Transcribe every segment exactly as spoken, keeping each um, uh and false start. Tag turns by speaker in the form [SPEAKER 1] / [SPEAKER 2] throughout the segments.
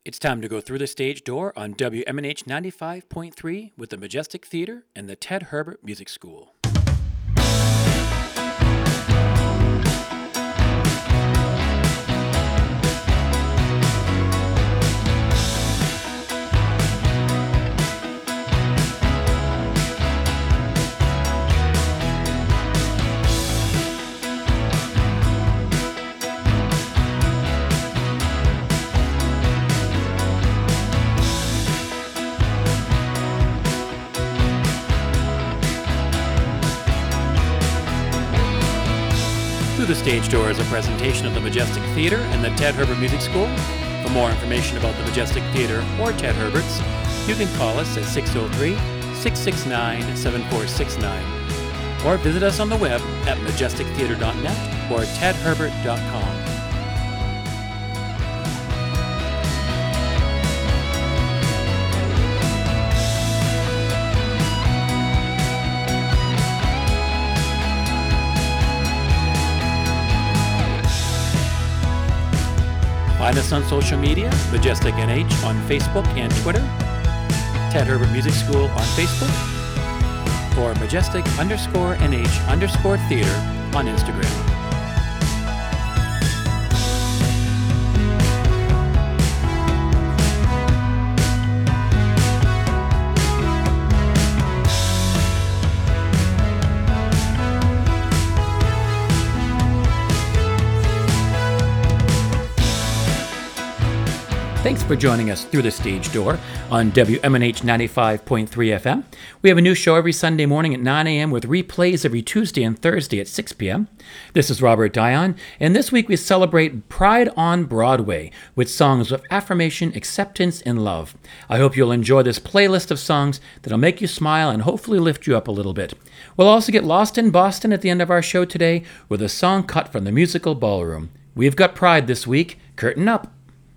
[SPEAKER 1] It's time to go through the stage door on W M N H ninety-five point three with the Majestic Theater and the Ted Herbert Music School. The Stage Door is a presentation of the Majestic Theater and the Ted Herbert Music School. For more information about the Majestic Theater or Ted Herbert's, you can call us at six oh three, six six nine, seven four six nine or visit us on the web at majestic theater dot net or ted herbert dot com. Find us on social media, Majestic N H on Facebook and Twitter, Ted Herbert Music School on Facebook, or Majestic underscore NH underscore Theater on Instagram. Thanks for joining us through the Stage Door on W M N H ninety-five point three F M. We have a new show every Sunday morning at nine a.m. with replays every Tuesday and Thursday at six p.m. This is Robert Dion, and this week we celebrate Pride on Broadway with songs of affirmation, acceptance, and love. I hope you'll enjoy this playlist of songs that'll make you smile and hopefully lift you up a little bit. We'll also get lost in Boston at the end of our show today with a song cut from the musical Ballroom. We've got Pride this week. Curtain up.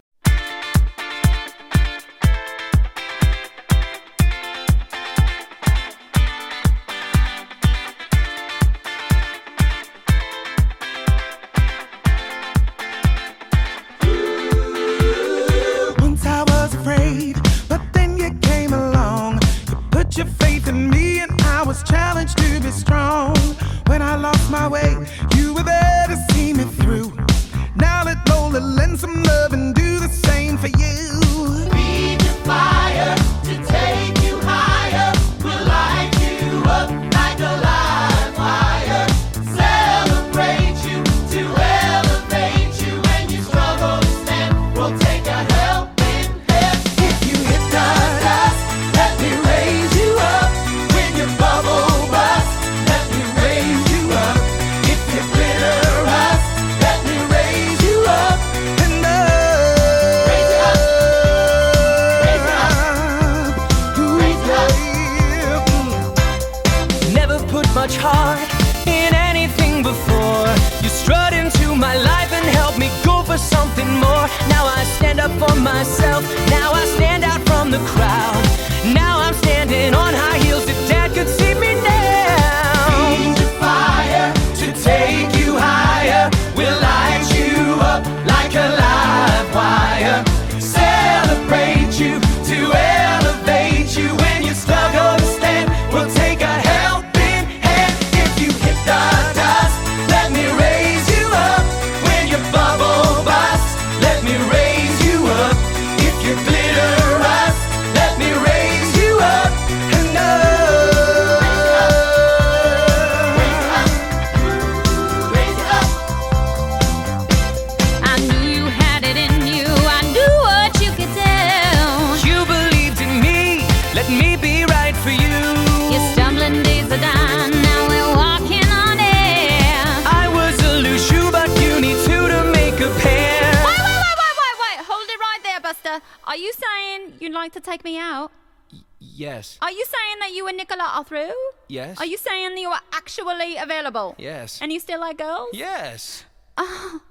[SPEAKER 2] To take me out?
[SPEAKER 3] Y- yes.
[SPEAKER 2] Are you saying that you and Nicola are through?
[SPEAKER 3] Yes.
[SPEAKER 2] Are you saying that you are actually available?
[SPEAKER 3] Yes.
[SPEAKER 2] And you still like girls?
[SPEAKER 3] Yes.
[SPEAKER 2] Oh,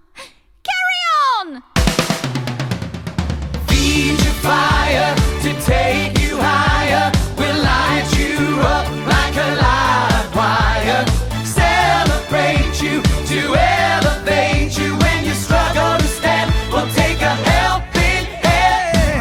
[SPEAKER 2] carry on!
[SPEAKER 4] Feed your fire to take you higher. We'll light you up like a live wire. Celebrate you to elevate you when you struggle to stand. We'll take a helping hand.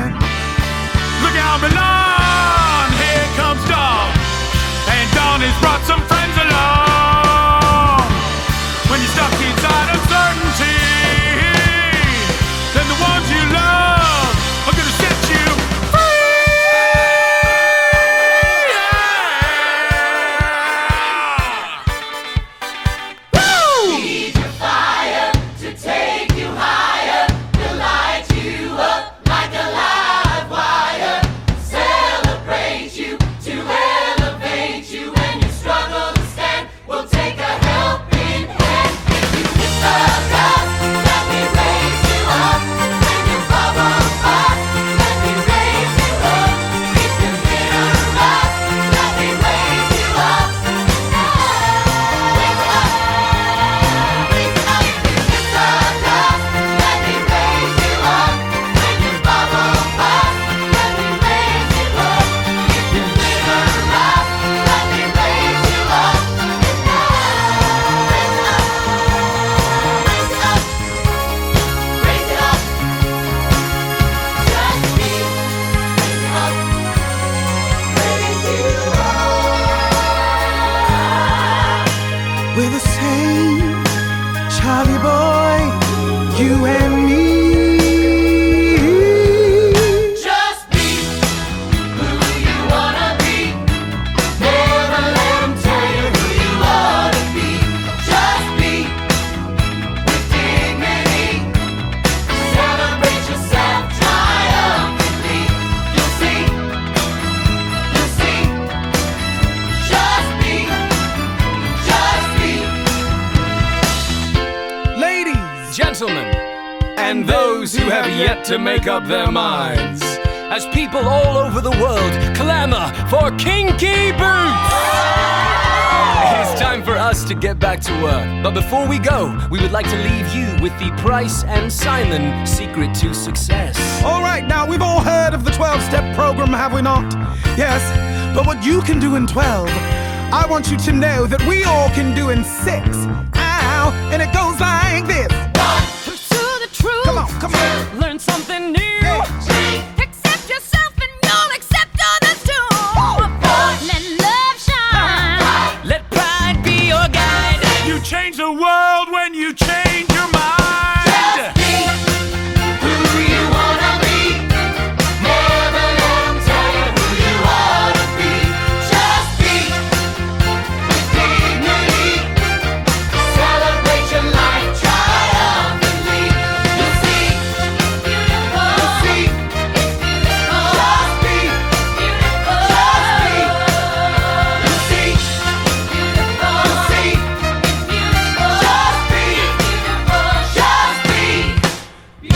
[SPEAKER 4] and those who have yet to make up their minds. As people all over the world clamor for kinky boots, it's time for us to get back to work. But before we go, we would like to leave you with the Price and Simon secret to success.
[SPEAKER 3] All right, now we've all heard of the twelve-step program, have we not? Yes, but what you can do in twelve, I want you to know that we all can do in six. Ow, and it goes like this.
[SPEAKER 2] Pursue the truth.
[SPEAKER 3] Come on, come on.
[SPEAKER 2] Learn something new.
[SPEAKER 3] Yeah.
[SPEAKER 2] Accept yourself and you'll accept others too. Let love shine.
[SPEAKER 4] Let pride be your guide.
[SPEAKER 5] You change the world when you change your mind.
[SPEAKER 4] Just be who you wanna be. Never let them tell you who you ought to be. Just be with dignity. Celebrate your life triumphantly. You see,
[SPEAKER 2] Beautiful.
[SPEAKER 4] you see.
[SPEAKER 2] It's beautiful.
[SPEAKER 4] Just be,
[SPEAKER 2] Beautiful.
[SPEAKER 4] just be. You see,
[SPEAKER 2] Beautiful.
[SPEAKER 4] you see.
[SPEAKER 2] Beautiful.
[SPEAKER 4] Just be,
[SPEAKER 2] Beautiful.
[SPEAKER 4] just be.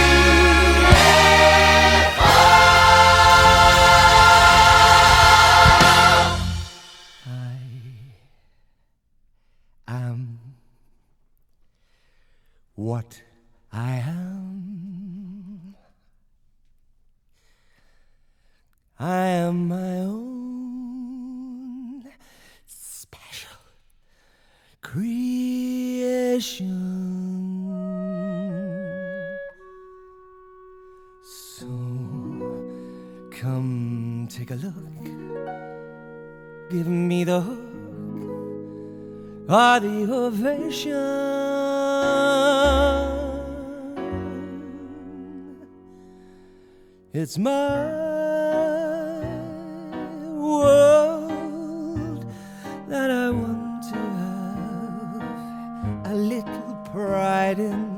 [SPEAKER 4] I am what I am. I am my own special creation. So come take a look. Give me the hook or the ovation. It's my world that I want to have a little pride in.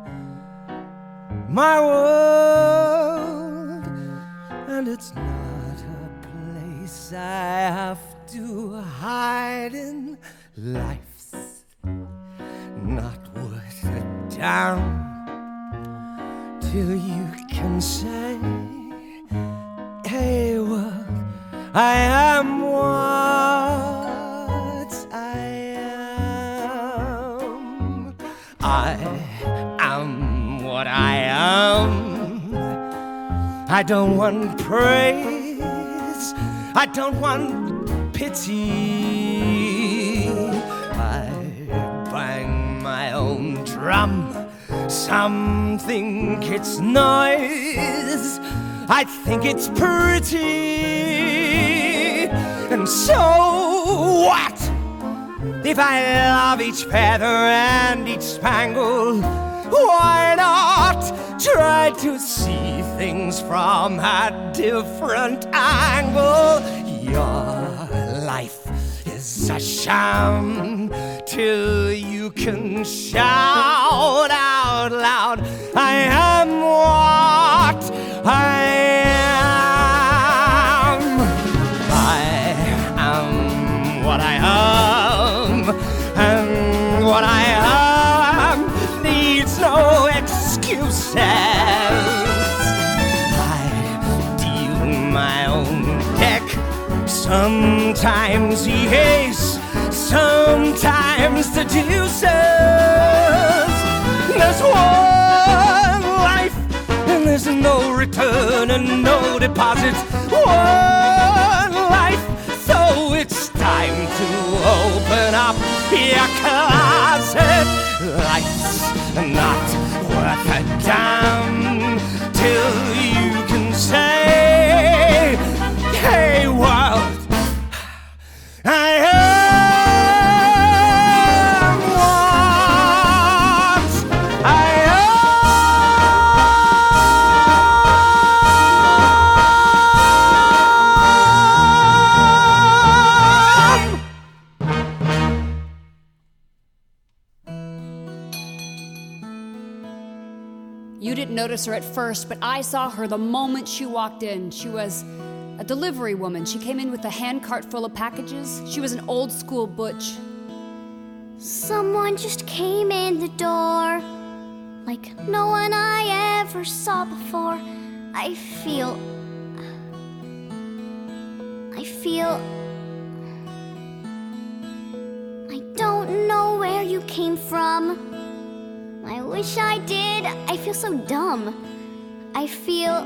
[SPEAKER 4] My world, and it's not a place I have to hide in. Life's not worth a damn till you can say, hey world, I am what I am. I am what I am. I don't want praise, I don't want pity. I bang my own drum. Some think it's noise, I think it's pretty. And so what if I love each feather and each spangle? Why not try to see things from a different angle? Your life is a sham till you can shout out loud, I am what I am. I am what I am, and what I am needs no excuses. I deal my own deck. Sometimes the ace, sometimes the deuces. There's one life, and there's no return and no deposits. One life, so it's time to open up your closet. Life's not worth a damn till you can say, hey world, I am what I
[SPEAKER 6] You didn't notice her at first, but I saw her the moment she walked in. She was a delivery woman. She came in with a handcart full of packages. She was an old school butch.
[SPEAKER 7] Someone just came in the door. like no one I ever saw before. I feel, I feel, I don't know where you came from. I wish I did, I feel so dumb. I feel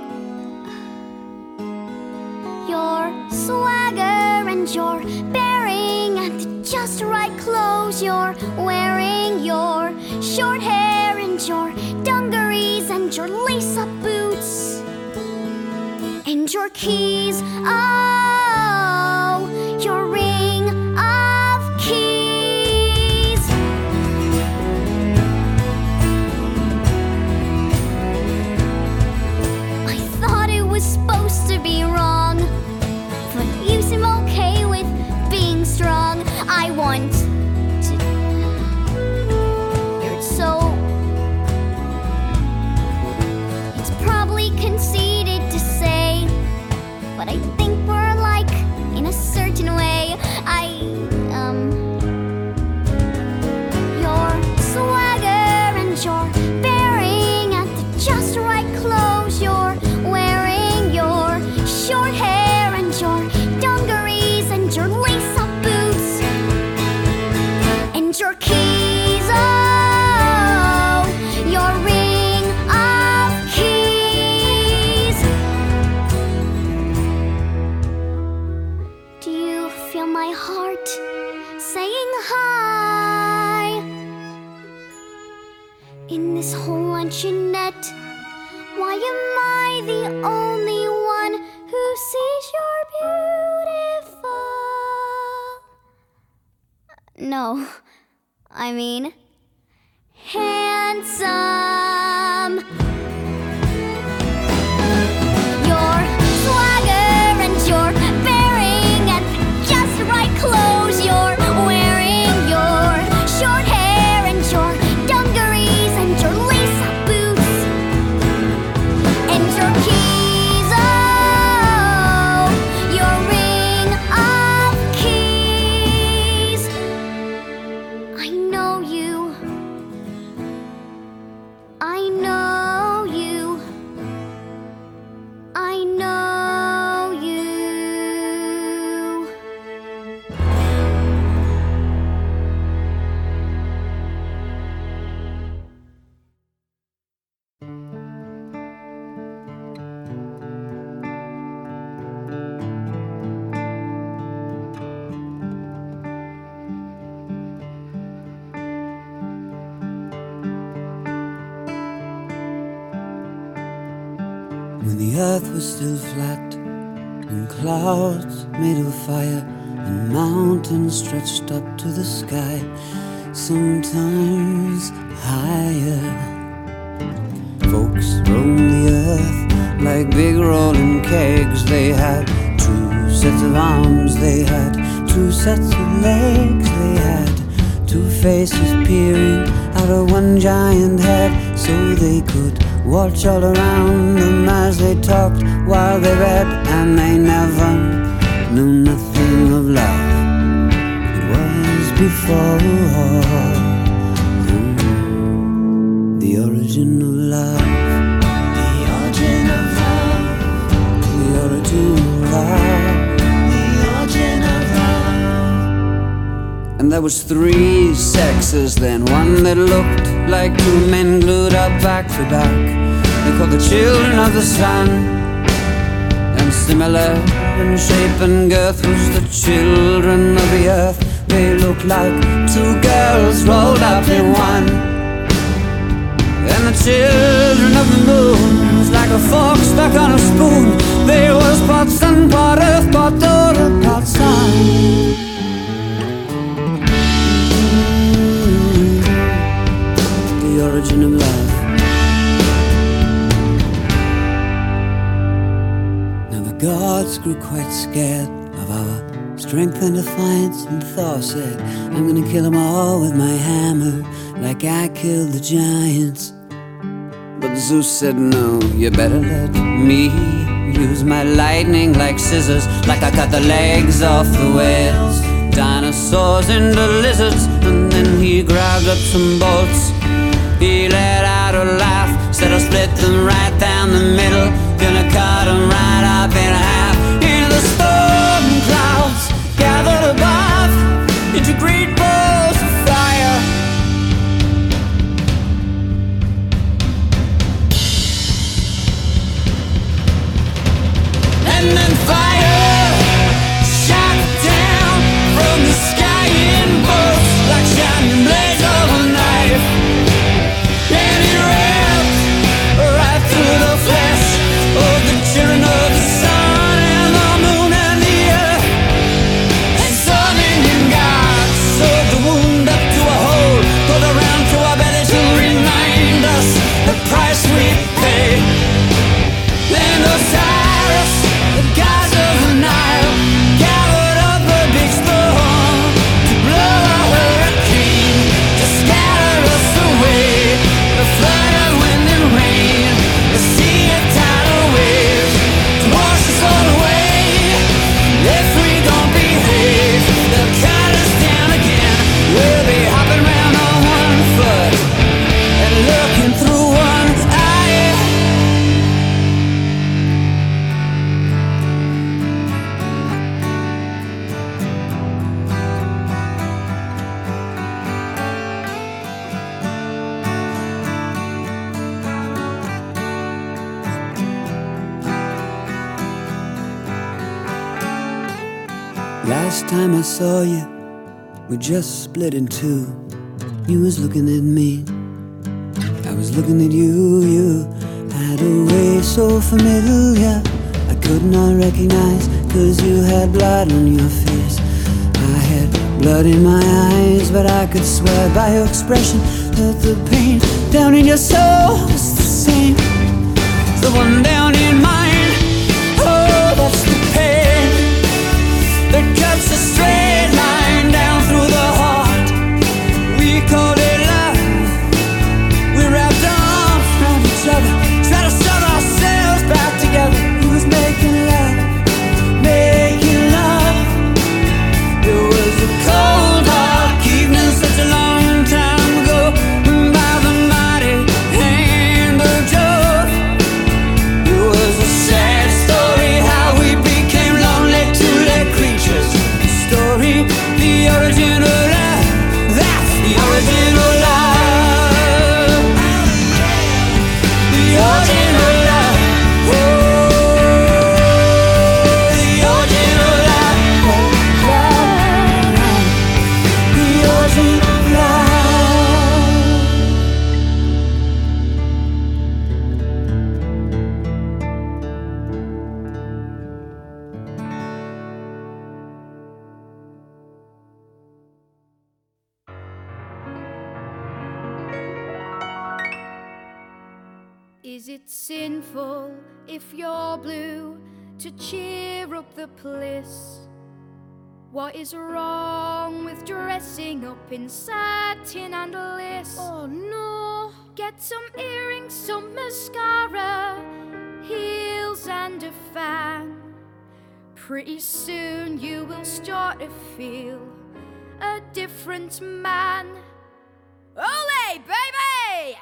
[SPEAKER 7] your swagger and your bearing and the just right clothes you're wearing, your short hair and your dungarees and your lace-up boots and your keys, oh, your ring of keys. I thought it was supposed to be wrong, but you seem okay with being strong. I want to, you're so, it's probably conceited to say, but I think we're like in a certain way. I, um, your swagger and your bearing and the just right clothes you're wearing, your short hair and your dungarees and your lace-up boots and your keys, oh, your ring of keys. Do you feel my heart saying hi in this whole luncheonette? Why am I the only one who sees you're beautiful? No, I mean handsome. Your swagger and your bearing and just right clothes you're wearing, your short hair and your dungarees and your lace-up boots and your keys, oh, your ring of keys. I know you, I know you, I know you.
[SPEAKER 8] When the earth was still flat, and clouds made of fire, and mountains stretched up to the sky, sometimes higher. Folks roamed the earth like big rolling kegs. They had two sets of arms, they had two sets of legs, they had two faces peering out of one giant head, so they could watch all around them as they talked while they read, and they never knew nothing of love. It was before mm, the origin of love, the origin of love, the origin of love, the origin of love. And there was three sexes then, one that looked like two men glued up back to back. They called the children of the sun, and similar in shape and girth was the children of the earth. They looked like two girls rolled up in one. And the children of the moon was like a fork stuck on a spoon. They was part sun, part earth, part daughter, part son. Mm-hmm. The origin of love. Gods grew quite scared of our strength and defiance, and Thor said, I'm gonna kill them all with my hammer, like I killed the giants. But Zeus said, no, you better let me use my lightning like scissors, like I cut the legs off the whales, dinosaurs into lizards. And then he grabbed up some bolts He let out a laugh, said I'll split them right down the middle, gonna cut them right up in half. In the storm clouds gathered above into great balls of fire. And then fire shot down from the sky in bolts like shining blades of a knife. And it ripped right through the flesh of the children of the sun and the moon and the earth. And some Indian gods sewed the wound up to a hole, pulled around to our belly to remind us the price we paid. And Osiris, the gods of the Nile, gathered up a big storm to blow a hurricane, to scatter us away. The flood of wind and rain, the sea of tidal waves, to wash us all away. If we don't behave, they'll cut us down again. We'll be hopping round on one foot and looking through one eye. Last time I saw you, we just split in two. You was looking at me, I was looking at you. You had a way so familiar I could not recognize, 'cause you had blood on your face, I had blood in my eyes. But I could swear by your expression that the pain down in your soul was the same as the one down in mine. Oh, that's the pain that cuts a straight line down through the heart. We called it love. We wrapped arms around each other, tried to shove ourselves back together. He was making love, making love. It was a cold, dark evening, such a long time ago, by the mighty hand of Jove. It was a sad story how we became lonely two-legged creatures. The story, the origin of love. That's the origin of love. The origin of love. Oh, the origin of love. The origin of love.
[SPEAKER 2] Is it sinful if you're blue to cheer up the place? What is wrong with dressing up in satin and lace? Oh no! Get some earrings, some mascara, heels and a fan. Pretty soon you will start to feel a different man. Ole, baby!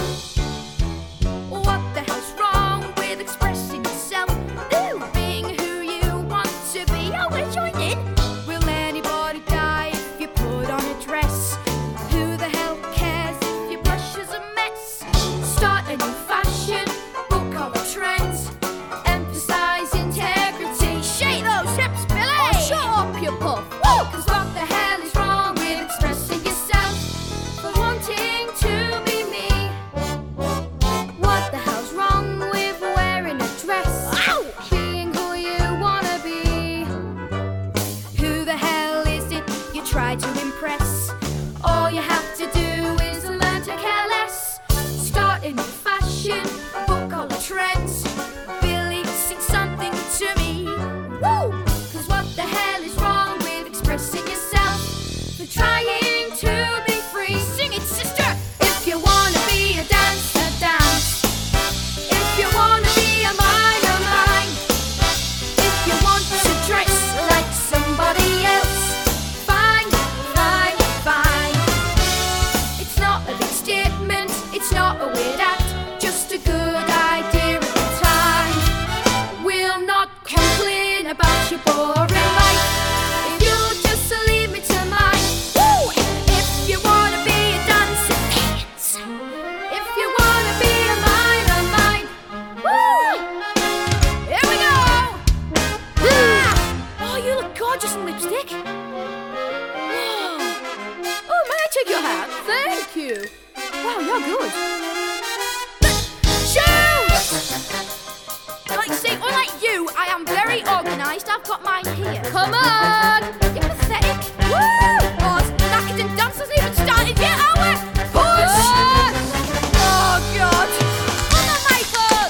[SPEAKER 2] What the hell's wrong with expressing yourself? Ooh, being who you want to be. Oh, we'll join in. Will anybody die if you put on a dress? Who the hell cares if your blush is a mess? Start a new fashion, book all the trends, emphasize integrity. Shake those hips, Billy! Oh, shut up, you puff. Woo! 'Cause what the hell is wrong with expressing yourself? For wanting to be me. What the hell's wrong with wearing a dress? Ow! Being who you wanna be. Who the hell is it you try to impress? All you have to do is learn to care less. Start a new fashion, book all the trends. Billy, sing something to me. Woo! 'Cause what the hell is wrong with expressing yourself? For trying to be free. Sing it, sister! If you wanna be a dancer, dance. If you wanna be a mine, a mine. such a boring life. If you'll just leave me to mine. Woo! If you wanna be a dancer, dance. If you wanna be a mine, a mine. Woo! Here we go! Ah! Oh, you look gorgeous in lipstick. Whoa! Oh, may I take your hat? Thank you. Wow, you're good. Shoes! Like, see, unlike you, I am very organised. I've got mine here. Come on! You're pathetic. Woo! Oh, knackered and dance hasn't even started yet, are we? Push! Oh, God. Come on, Michael!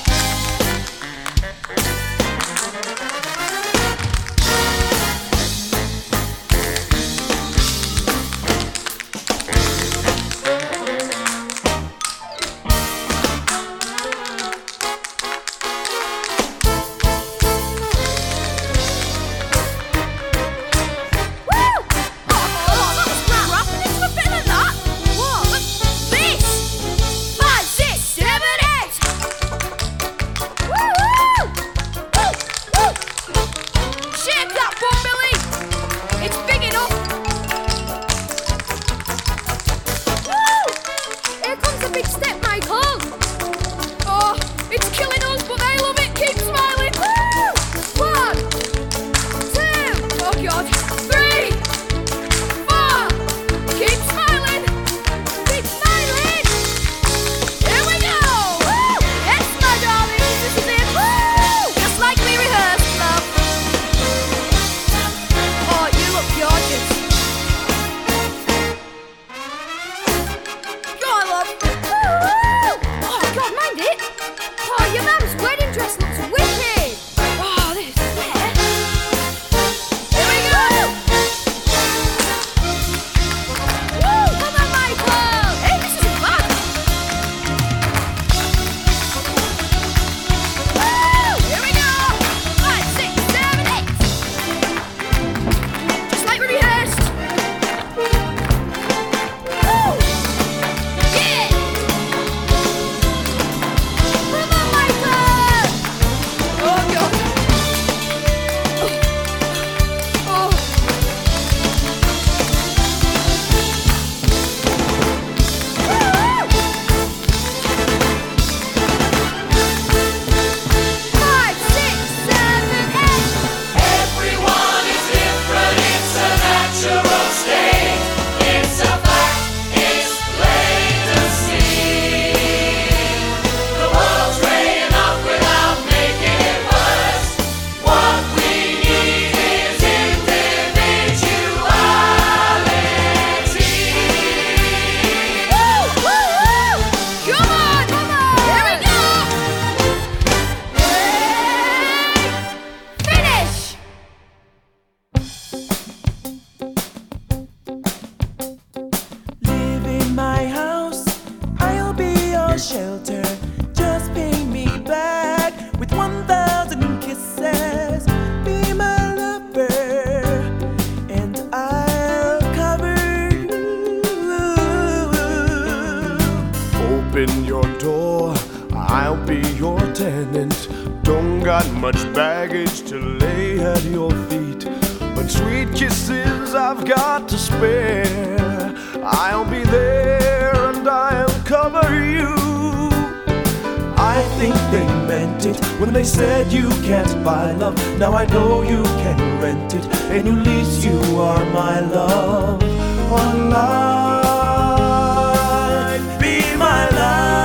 [SPEAKER 9] got much baggage to lay at your feet, but sweet kisses I've got to spare. I'll be there and I'll cover you.
[SPEAKER 8] I think they meant it when they said you can't buy love. Now I know you can rent it, and at least you are my love. On life, be my life.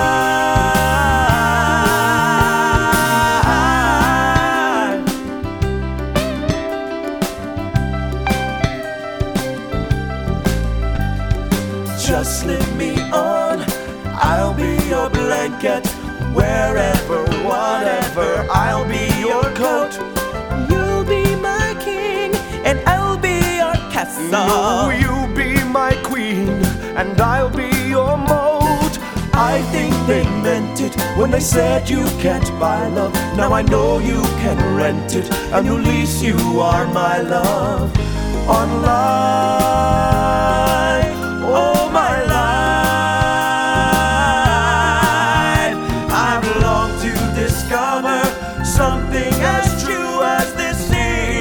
[SPEAKER 8] Just slip me on, I'll be your blanket. Wherever, whatever, I'll be your coat. You'll be my king, and I'll be your castle.
[SPEAKER 9] No, you'll be my queen, and I'll be your moat.
[SPEAKER 8] I think they meant it when they said you can't buy love. Now I know you can rent it, and at least you are my love. On life, oh my life. Something as true as this sea.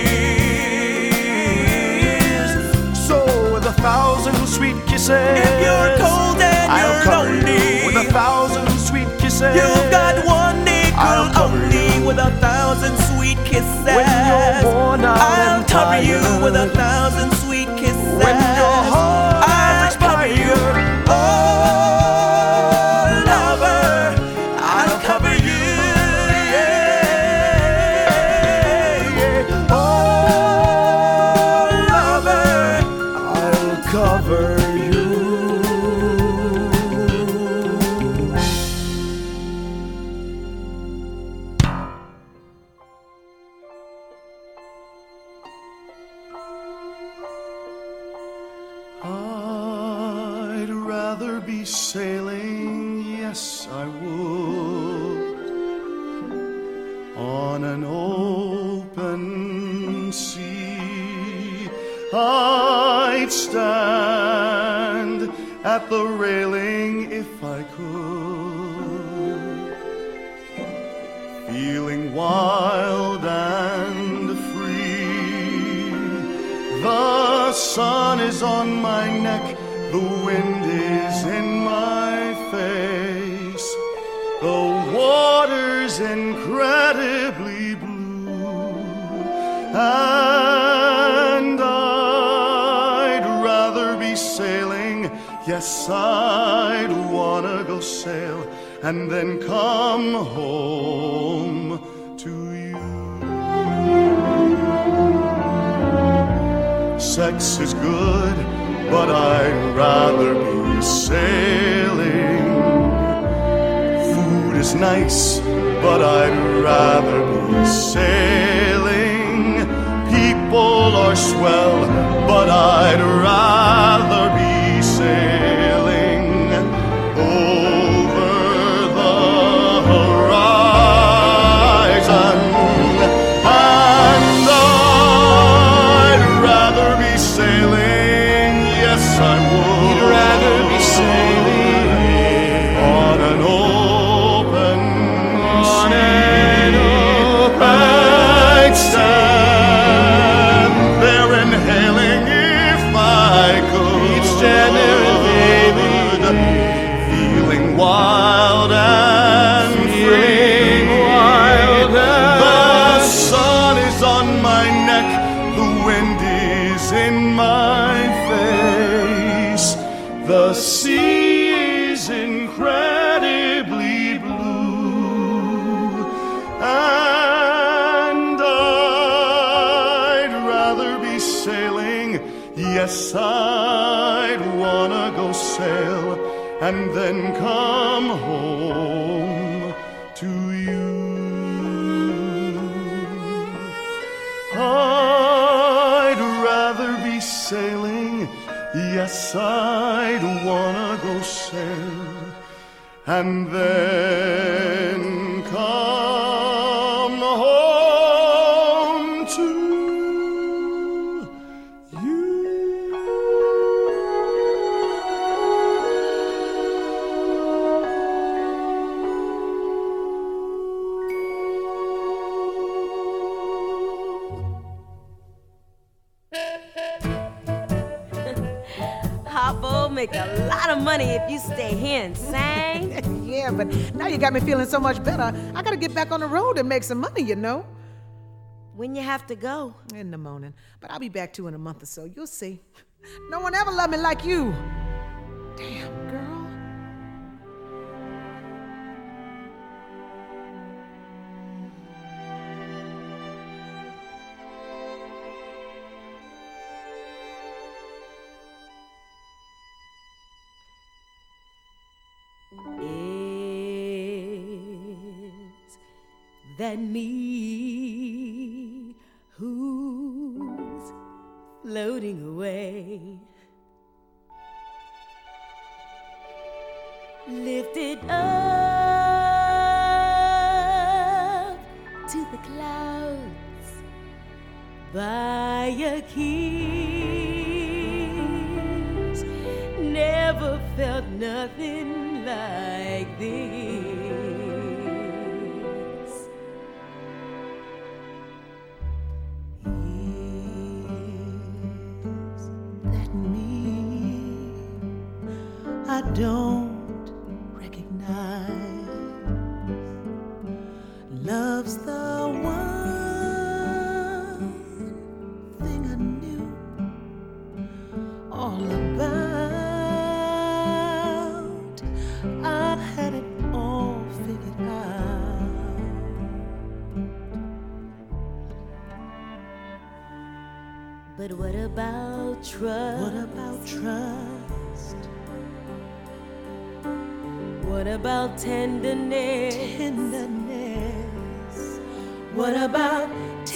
[SPEAKER 9] kisses.
[SPEAKER 10] If you're cold and
[SPEAKER 9] I'll
[SPEAKER 10] you're
[SPEAKER 9] cover
[SPEAKER 10] lonely,
[SPEAKER 9] you with a thousand sweet kisses.
[SPEAKER 10] you've got one
[SPEAKER 9] I'll
[SPEAKER 10] nickel
[SPEAKER 9] cover
[SPEAKER 10] only
[SPEAKER 9] you
[SPEAKER 10] with a thousand sweet kisses.
[SPEAKER 9] when you're worn out
[SPEAKER 10] I'll
[SPEAKER 9] and
[SPEAKER 10] cover
[SPEAKER 9] tired.
[SPEAKER 10] you with a thousand sweet kisses.
[SPEAKER 9] When your heart
[SPEAKER 10] I'll
[SPEAKER 9] is
[SPEAKER 10] cover you,
[SPEAKER 9] expired.
[SPEAKER 10] oh lover, I'll cover you.
[SPEAKER 9] Cover you. I'd rather be sailing, yes I would, on an open sea. I'd stand at the railing if I could, feeling wild and free. The sun is on my neck, the wind is in my face, the water's incredibly blue, and I'd rather be sailing. Yes, I'd wanna go sail and then come home to you. Sex is good, but I'd rather be sailing. Food is nice, but I'd rather be sailing. People are swell, but I'd rather be sailing over the horizon. And I'd rather be sailing, yes I would. You'd rather be sailing on an open on an open I'd stand there inhaling if I could. You'd stand there inhaling, feeling wild and free. Wild and the sun is on my neck, the wind is in my face, the sea is incredibly blue, and I'd rather be sailing. Yes, I'd wanna go sail and then come home to you. I'd rather be sailing. Yes, I'd wanna go sail and then come home to you.
[SPEAKER 11] Hoppo make a lot of money if you stay here and sing.
[SPEAKER 12] Yeah, but now you got me feeling so much better. I gotta get back on the road and make some money, you know.
[SPEAKER 11] When you have to go?
[SPEAKER 12] In the morning. But I'll be back too in a month or so. You'll see. No one ever loved me like you. Damn, girl.
[SPEAKER 11] Is that me who's floating away, lifted up to the clouds by a kiss? Never felt nothing like this. Is that me
[SPEAKER 8] I don't recognize. Love's the one thing I knew all about. I had it all figured out.
[SPEAKER 11] But what about trust?
[SPEAKER 8] What about trust?
[SPEAKER 11] What about tenderness?
[SPEAKER 8] Tenderness.
[SPEAKER 11] What about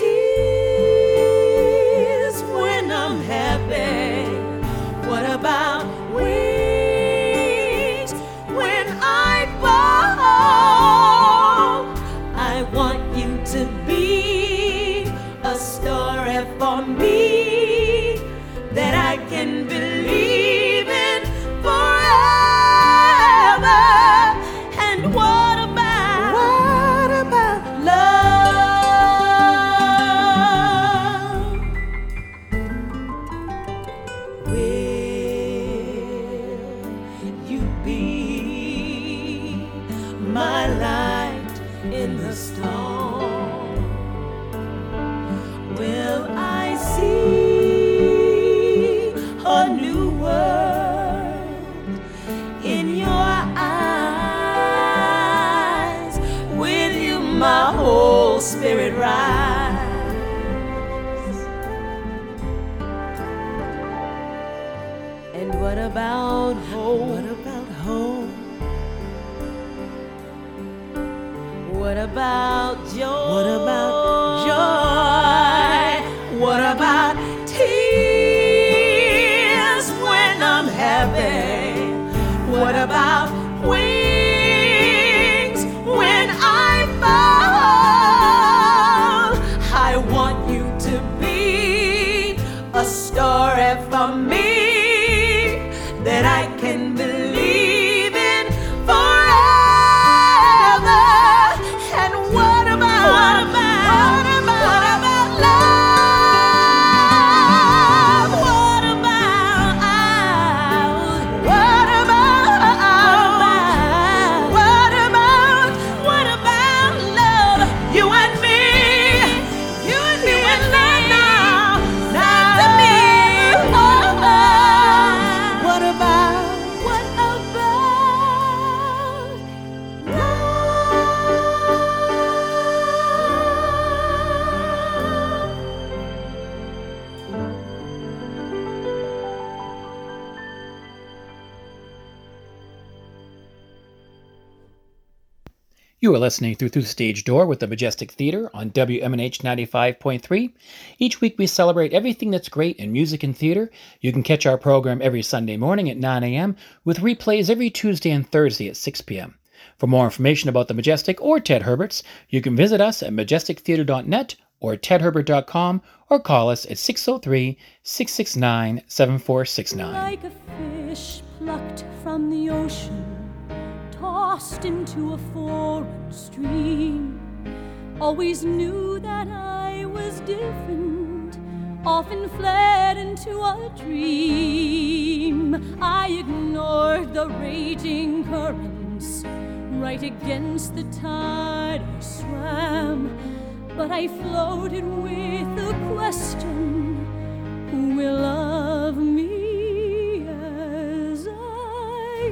[SPEAKER 11] tears when I'm happy? What about wings when I fall? I want you to be a story for me that I can believe in forever. And what about,
[SPEAKER 8] What about
[SPEAKER 11] love? Will you be my light in the storm? Will I see a new world in your eyes? With you my whole spirit rise. And what about hope?
[SPEAKER 8] What about hope?
[SPEAKER 11] What about joy?
[SPEAKER 8] What about
[SPEAKER 11] joy? What about tears when I'm happy? What about wings when I fall? I want you to be a story for me that I can believe in forever. And what about, what about, what about love? What about, what about, what about, what about love? You and me, you and me, and love now, now to me. Oh,
[SPEAKER 8] What about
[SPEAKER 11] what about
[SPEAKER 1] You are listening through Through the Stage Door with the Majestic Theater on W M N H ninety-five point three. Each week we celebrate everything that's great in music and theater. You can catch our program every Sunday morning at nine a.m. with replays every Tuesday and Thursday at six p.m. For more information about the Majestic or Ted Herbert's, you can visit us at majestic theater dot net or ted herbert dot com or call us at six oh three, six six nine, seven four six nine.
[SPEAKER 13] Like a fish plucked from the ocean, tossed into a foreign stream. Always knew that I was different, often fled into a dream. I ignored the raging currents, right against the tide I swam. But I floated with the question, who will love me as I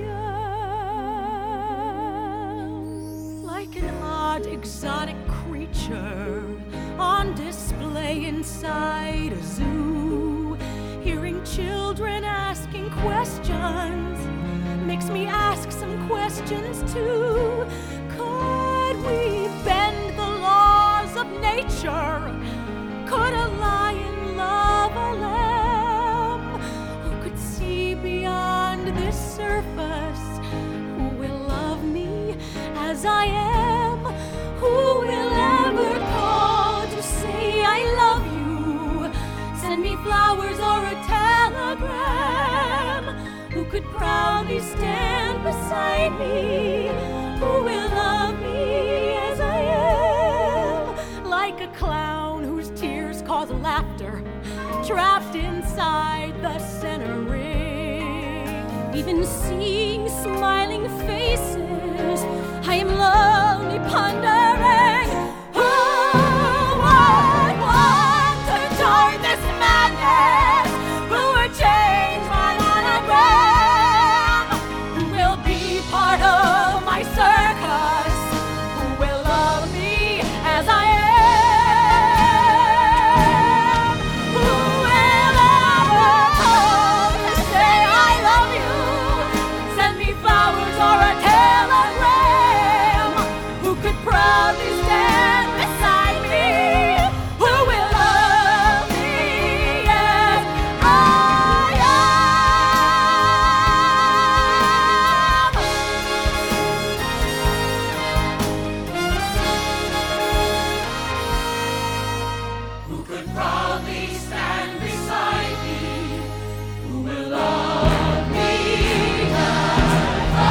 [SPEAKER 13] am? Like an odd exotic creature on display inside a zoo, hearing children asking questions makes me ask some questions too. Could we bend the laws of nature? Could a lion love a lamb? Who could see beyond this surface? Who will love me as I am? Who will ever call to say I love you? Send me flowers or a telegram. Who could proudly stand beside me? Who will love me as I am? Like a clown whose tears cause laughter, trapped inside the center ring. even seeing smiling faces. I am lonely, pondering who would want to join this madness, who would change my monogram, who will be part of my circus, who will love me as I am, who will ever come and say I love you, send me flowers or a telegram, who could proudly stand beside me, who will love me as I am. Who could proudly stand beside me, who will love me as I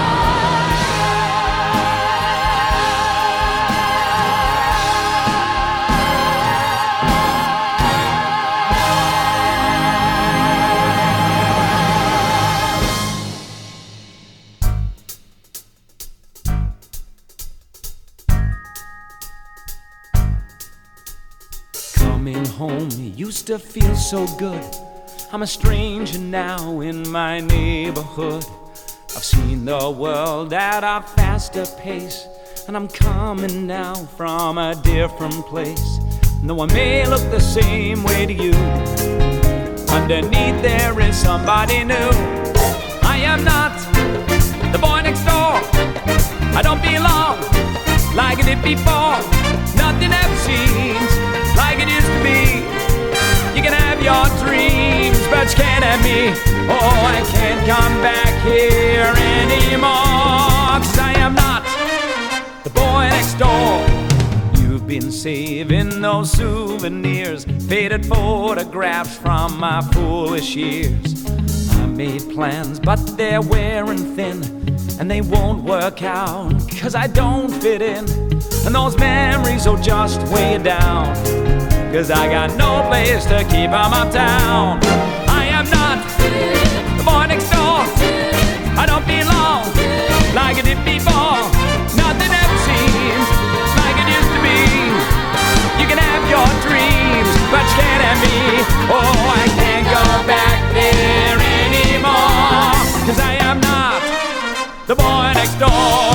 [SPEAKER 4] Coming home used to feel so good. I'm a stranger now in my neighborhood. I've seen the world at a faster pace, and I'm coming now from a different place. Though I may look the same way to you, underneath there is somebody new. I am not the boy next door. I don't belong like I did before. Nothing ever seems like it used to be. You can have your dreams, but you can't have me. Oh, I can't come back here anymore, 'cause I am not the boy next door. You've been saving those souvenirs, faded photographs from my foolish years. I made plans, but they're wearing thin, and they won't work out, 'cause I don't fit in. And those memories will just weigh you down, 'cause I got no place to keep 'em uptown. I am not the boy next door. I don't belong like I did before. Nothing ever seems like it used to be. You can have your dreams, but you can't have me. Oh, I can't go back there anymore, 'cause I am not the boy next door.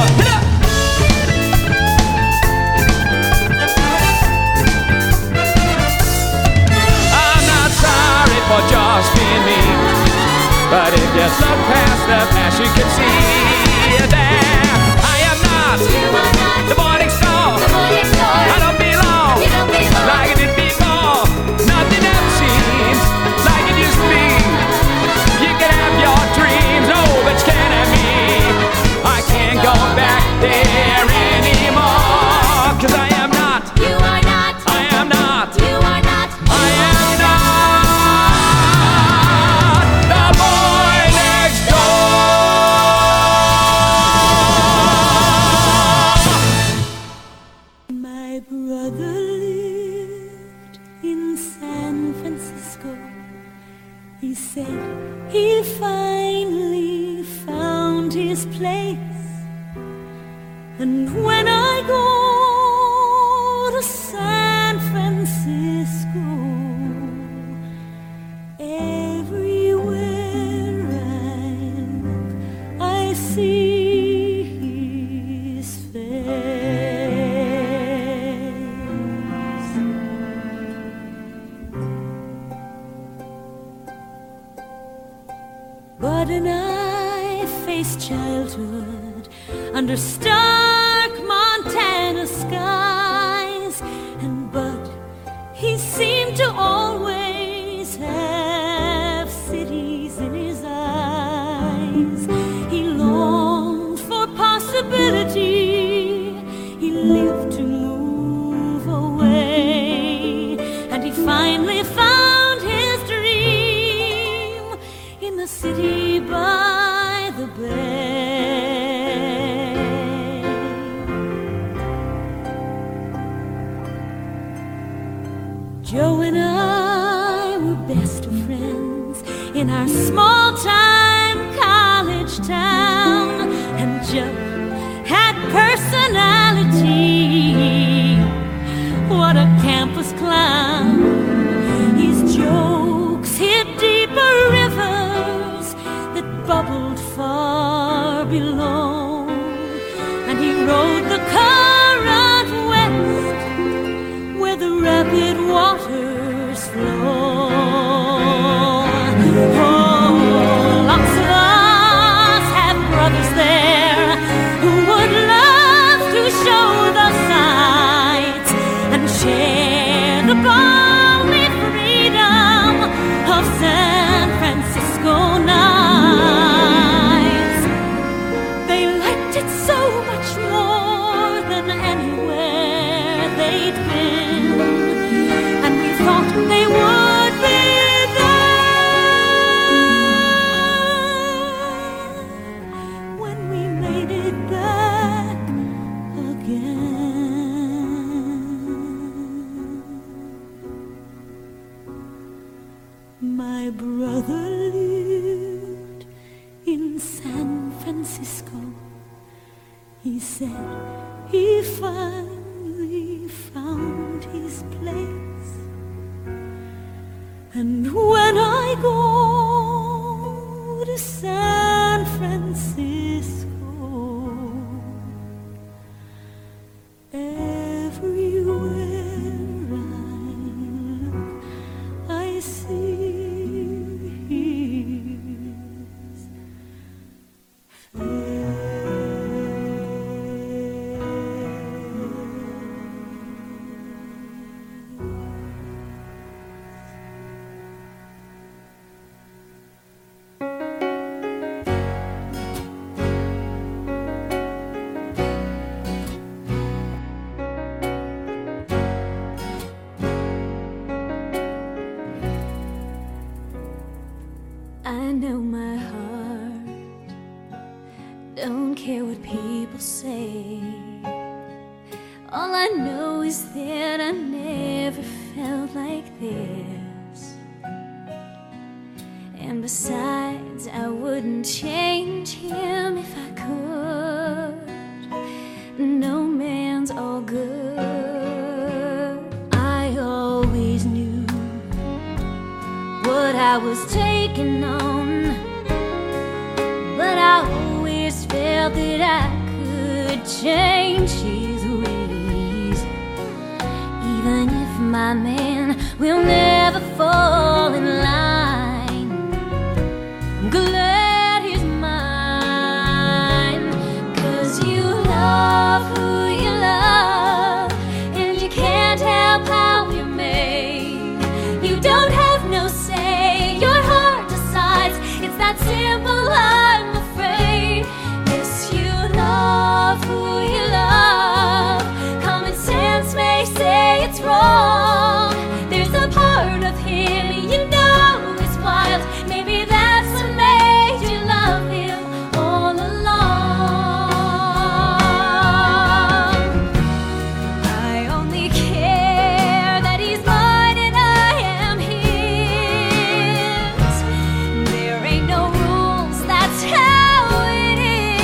[SPEAKER 4] I'm not sorry for just being me, but if you look past the past, you can see that I am not the boy next door. I don't belong like I did before. Nothing ever seems like it used to be. You can have your dreams, oh, but you can't have me. I can't go back there anymore, 'cause I am not.
[SPEAKER 2] You are not.
[SPEAKER 4] I am not.
[SPEAKER 2] You are not.
[SPEAKER 4] I am not the boy next door.
[SPEAKER 11] My brother lived in San Francisco. He said he finally found his place. And when I go to San Francisco, everywhere I look, I see his face. But then I faced childhood under stark Montana skies, and but he seemed to always have cities in his eyes. He longed for possibility. He lived to move away, and he finally found his dream in the city by the bay. Joe and I were best of friends in our small-time college
[SPEAKER 13] town, and Joe had personality. What a campus clown. His jokes hit deeper rivers that bubbled far below, and he rode the current west where the rapid waters flow. Oh, lots of us have brothers there who would love to show the sights and share the balmy freedom of San Francisco nights. They liked it so much more than anywhere they'd been, and we thought they would be there when we made it back again. My brother lived in San Francisco. He said he finally found his place. And when I go to San Francisco, everywhere I look, I see his face. I know my heart don't care what people say. All I know is that I never felt like this. And besides, I wouldn't change him if I could. No man's all good. I always knew what I was taking on, but I always felt that I could change his ways. Even if my man will never fall in line, I'm glad he's mine. 'Cause you love who you love, and you can't help how you're made. You don't have no say, your heart decides. It's that simple, I'm afraid. Yes, you love who you love. Common sense may say it's wrong. There's a part of him you know is wild. Maybe that's what made you love him all along. I only care that he's mine and I am his. There ain't no rules, that's how it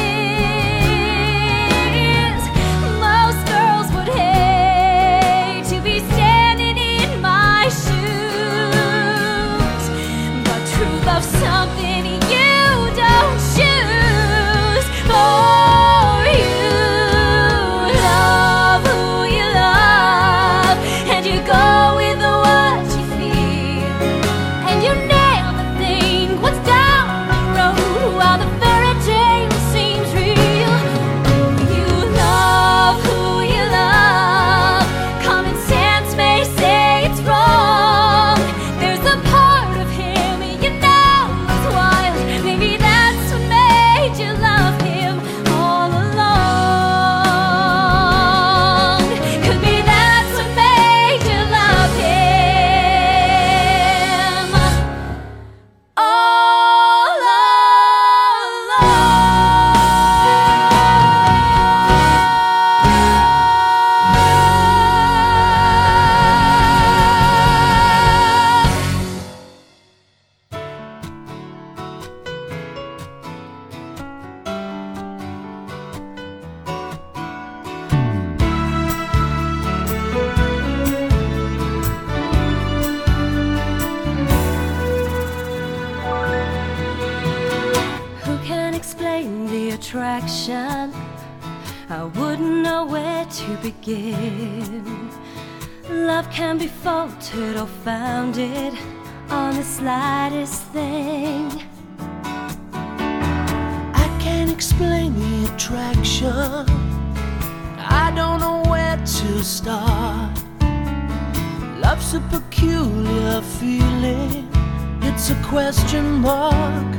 [SPEAKER 13] is. Most girls would hate to be standing in my shoes, but true love's something you don't choose. For you love who you love, and you go with what you feel, and you never think what's down the road while the fairy tale seems real. Oh, you love who you love. Common sense may say it's wrong. There's a part of him you know is wild.
[SPEAKER 11] attraction, I wouldn't know where to begin. Love can be faltered or founded on the slightest thing.
[SPEAKER 10] I can't explain the attraction, I don't know where to start. Love's a peculiar feeling, it's a question mark.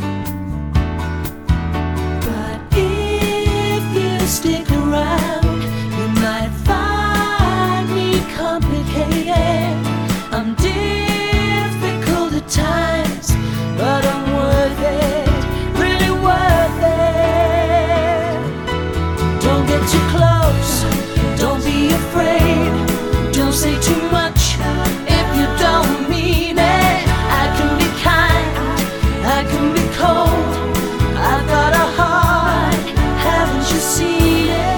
[SPEAKER 10] But if you stick around, you might find me complicated. I'm difficult at times, but I'm worth it, really worth it. Don't get too close, don't be afraid, don't say too much if you don't mean it. I can be kind, I can be cold, I've got a heart, haven't you seen it?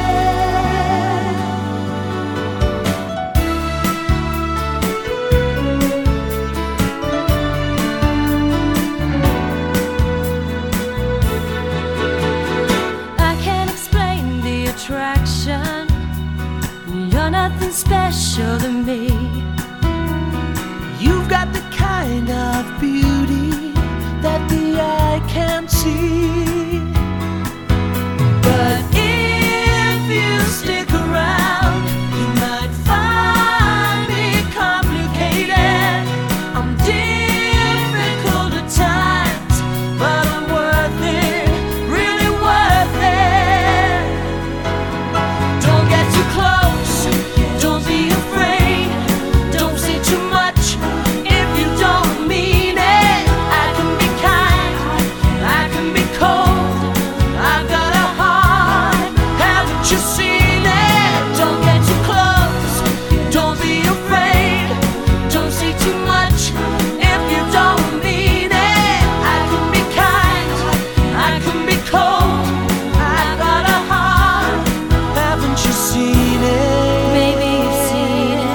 [SPEAKER 11] I can't explain the attraction, you're nothing special to me.
[SPEAKER 10] You've got the kind of beauty that the eye can't see. But if you stick around, you might find me complicated. I'm difficult at times, but I'm worth it, really worth it. Don't get too close, don't be afraid, don't say too much if you don't mean it. I can be kind, I can be cold, I've got a heart, haven't you seen it? Don't get too close, don't be afraid, don't say too much if you don't mean it. I can be kind, I can be cold, I've got a heart, haven't you seen it?
[SPEAKER 11] Maybe you've seen it.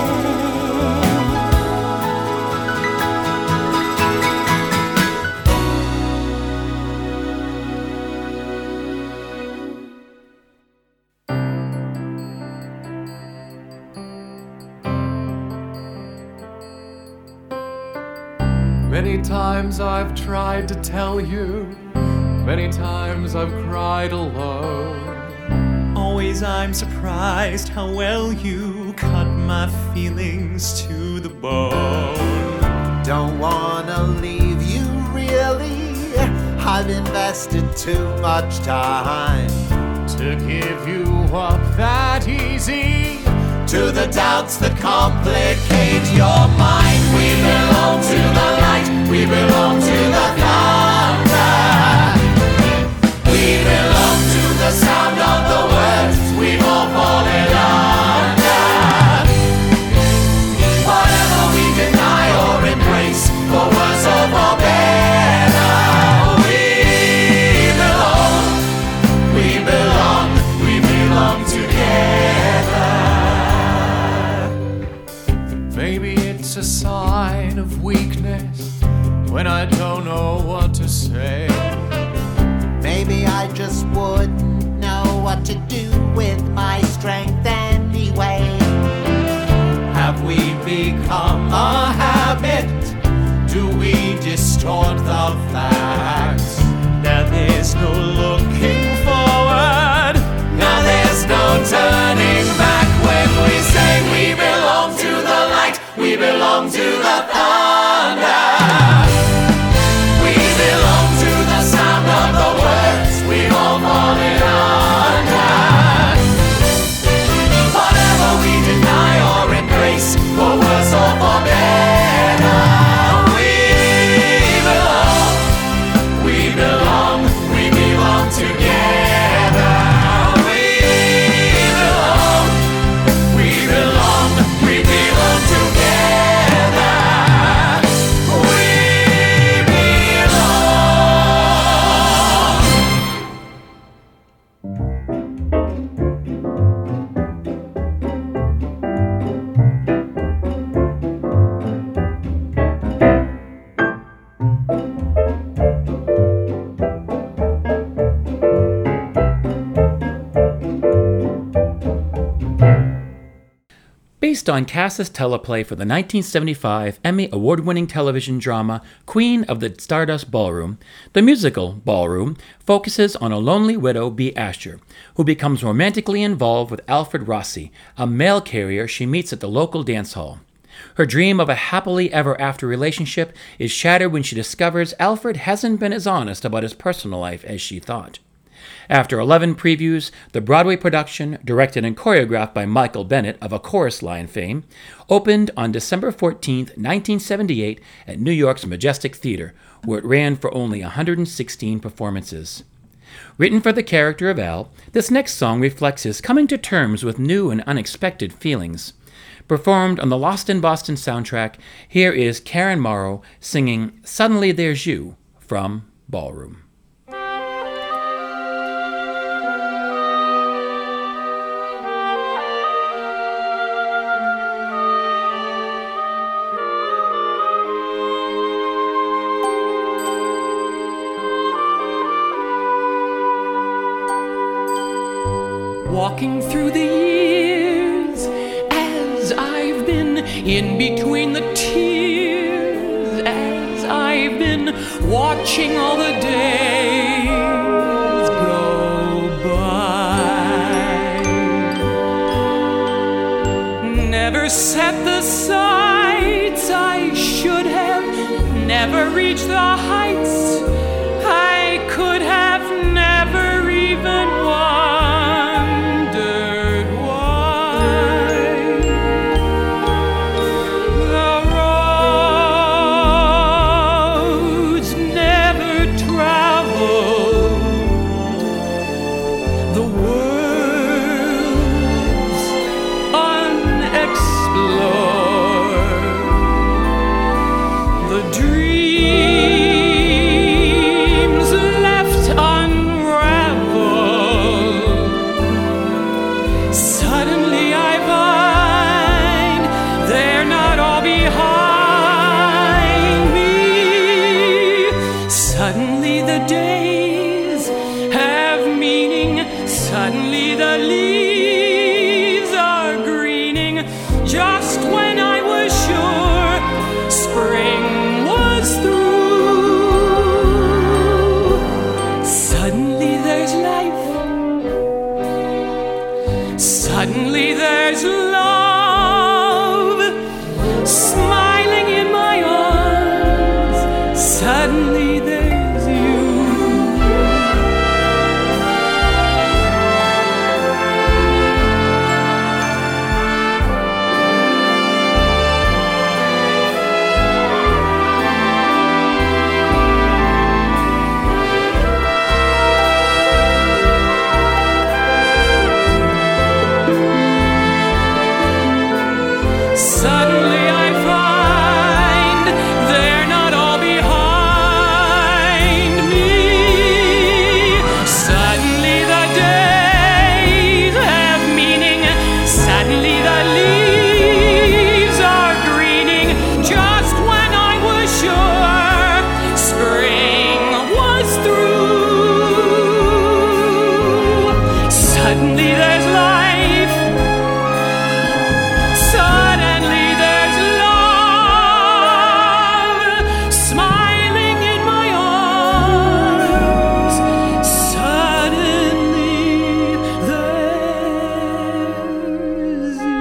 [SPEAKER 4] Many times I've tried to tell you, many times I've cried alone.
[SPEAKER 14] Always I'm surprised how well you cut my feelings to the bone.
[SPEAKER 15] Don't wanna leave you really, I've invested too much time
[SPEAKER 4] to give you up that easy,
[SPEAKER 15] to the doubts that complicate your mind. We belong to the light, we belong to the thunder. We belong to the sound of the words we've all fallen under. Whatever we deny or embrace, for worse or for better, we belong, we belong, we belong together.
[SPEAKER 4] Maybe it's a sign of weakness when I don't know what to say.
[SPEAKER 15] Maybe I just wouldn't know what to do with my strength anyway. Have we become a habit? Do we distort the facts?
[SPEAKER 14] Now there's no looking forward,
[SPEAKER 15] now there's no turning back when we say we belong to the light, we belong to the thunder. We belong to the sound of the words we've all fallen under. Whatever we deny or embrace, for worse or for better, we belong, we belong, we belong together. We belong, we belong, we belong together.
[SPEAKER 1] based on Cass's teleplay for the nineteen seventy-five Emmy award-winning television drama Queen of the Stardust Ballroom. The musical, Ballroom, focuses on a lonely widow, Bea Asher, who becomes romantically involved with Alfred Rossi, a mail carrier she meets at the local dance hall. Her dream of a happily ever after relationship is shattered when she discovers Alfred hasn't been as honest about his personal life as she thought. After eleven previews, the Broadway production, directed and choreographed by Michael Bennett of A Chorus Line fame, opened on December fourteenth, nineteen seventy-eight at New York's Majestic Theater, where it ran for only one hundred sixteen performances. Written for the character of Al, this next song reflects his coming to terms with new and unexpected feelings. Performed on the Lost in Boston soundtrack, here is Karen Morrow singing Suddenly There's You from Ballroom.
[SPEAKER 10] Walking through the years as I've been in between the tears, as I've been watching all the days go by. Never set the sights I should have, never reached the heights I could have, never even won. Suddenly there's love smiling in my arms. Suddenly there's you. Suddenly I find they're not all behind me. Suddenly the days have meaning. Suddenly the leaves are greening. Just when I was sure spring was through. Suddenly there's life. Suddenly there's love smiling in my arms. Suddenly there's you.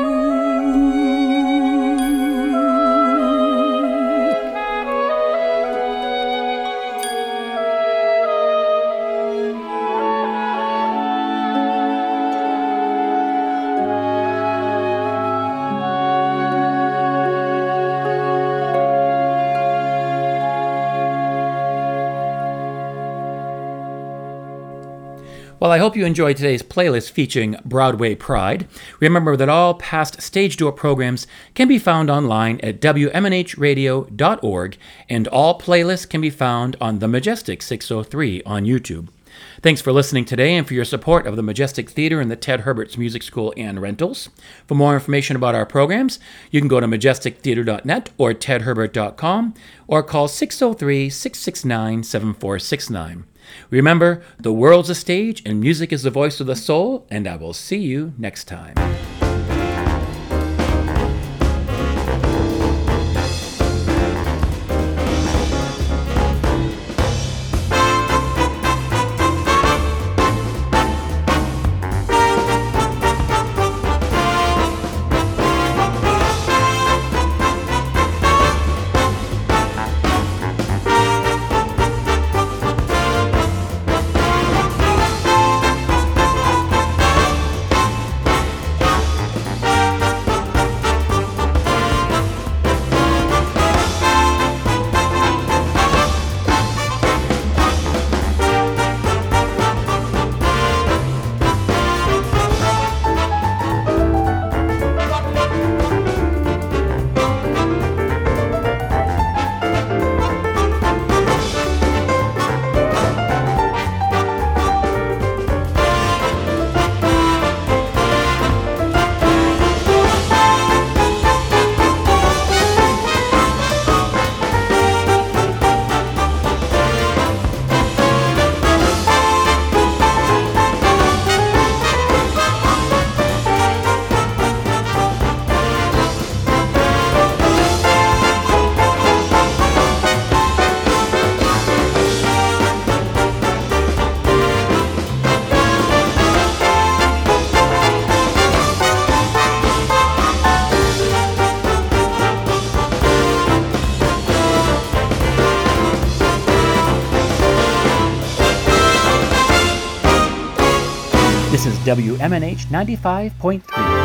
[SPEAKER 1] Well, I hope you enjoyed today's playlist featuring Broadway Pride. Remember that all past Stage Door programs can be found online at W M N H radio dot org, and all playlists can be found on The Majestic six oh three on YouTube. Thanks for listening today and for your support of the Majestic Theater and the Ted Herbert's Music School and Rentals. For more information about our programs, you can go to majestic theater dot net or ted herbert dot com or call six oh three, six six nine, seven four six nine. Remember, the world's a stage and music is the voice of the soul, and I will see you next time. This is W M N H ninety-five point three.